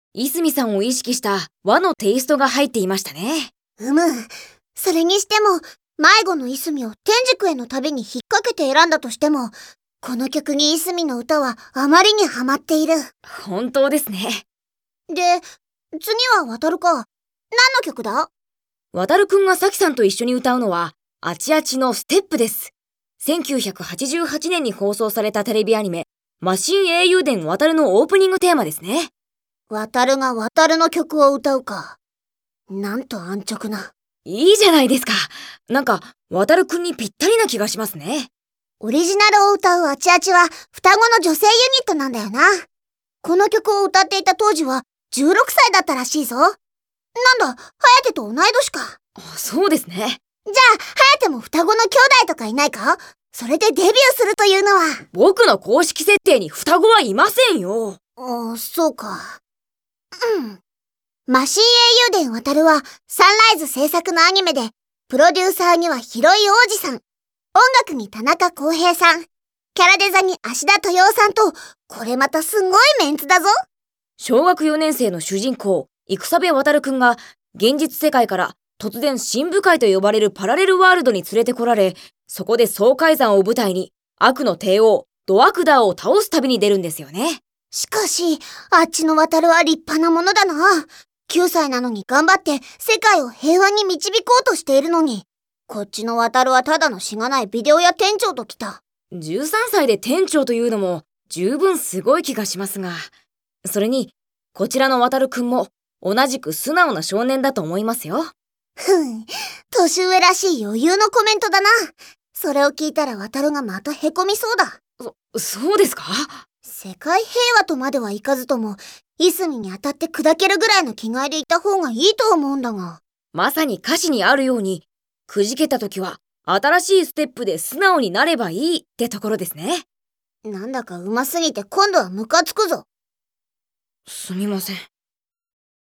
いすみさんを意識した和のテイストが入っていましたね。 それにしても、迷子のいすみを天竺への旅に引っ掛けて選んだとしても、この曲にいすみの歌はあまりにハマっている。 本当ですね。 で、次は渡るか。何の曲だ？ 渡るくんがさきさんと一緒に歌うのは、あちあちのステップです。1988年に放送されたテレビアニメ、マシン英雄伝渡るのオープニングテーマですね。 渡るが渡るの曲を歌うか。なんと安直な。 いいじゃないですか。なんか、渡るくんにぴったりな気がしますね。 オリジナルを歌うあちあちは双子の女性ユニットなんだよな。この曲を歌っていた当時は16歳だったらしいぞ。なんだ、颯と同い年か。 そうですね。 じゃあ、颯も双子の兄弟とかいないか？それでデビューするというのは。 僕の公式設定に双子はいませんよ。 そうか。マシン英雄伝渡るはサンライズ制作のアニメで、プロデューサーには広井王子さん、音楽に田中康平さん、キャラデザに芦田豊夫さんと、これまたすごいメンツだぞ。 小学4年生の主人公、戦部渡るくんが、現実世界から突然深部界と呼ばれるパラレルワールドに連れてこられ、そこで爽快山を舞台に、悪の帝王、ドアクダーを倒す旅に出るんですよね。 しかし、あっちの渡るは立派なものだな。9歳なのに頑張って世界を平和に導こうとしているのに、こっちの渡るはただのしがないビデオ屋店長ときた。 13歳で店長というのも十分すごい気がしますが、それに、こちらの渡るくんも同じく素直な少年だと思いますよ。 年上らしい余裕のコメントだな。それを聞いたら渡るがまたへこみそうだ。 そうですか？ 世界平和とまではいかずとも、いすみに当たって砕けるぐらいの気概でいた方がいいと思うんだが。 まさに歌詞にあるように、くじけた時は新しいステップで素直になればいいってところですね。 なんだか上手すぎて今度はムカつくぞ。 すみません。